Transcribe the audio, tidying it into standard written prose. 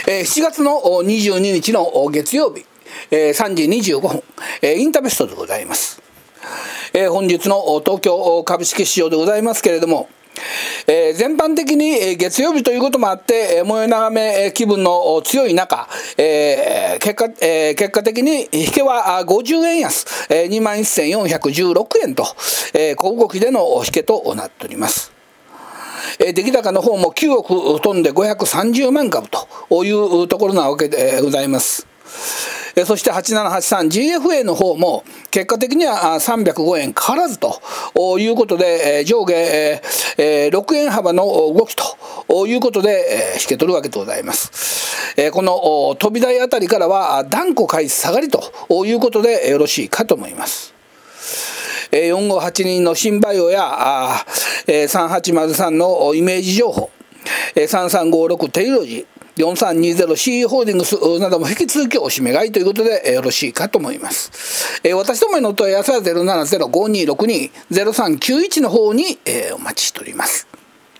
7月の22日の月曜日、3時25分、インタビストでございます。本日の東京株式市場でございますけれども、全般的に月曜日ということもあって燃え眺め気分の強い中、結果的に引けは50円安、21,416円と、小動きでの引けとなっております。出来高の方も9億飛んで530万株というところなわけでございます。そして 8783GFA の方も結果的には305円変わらずということで、上下6円幅の動きということで引け取るわけでございます。この飛び台あたりからは断固買い下がりということでよろしいかと思います。4582の新バイオや3803のイメージ情報、3356テイロジー、4320CE ホールディングスなども引き続きおしめ買いということでよろしいかと思います。私どもへのお問い合わせは 070-5262-0391 の方にお待ちしております。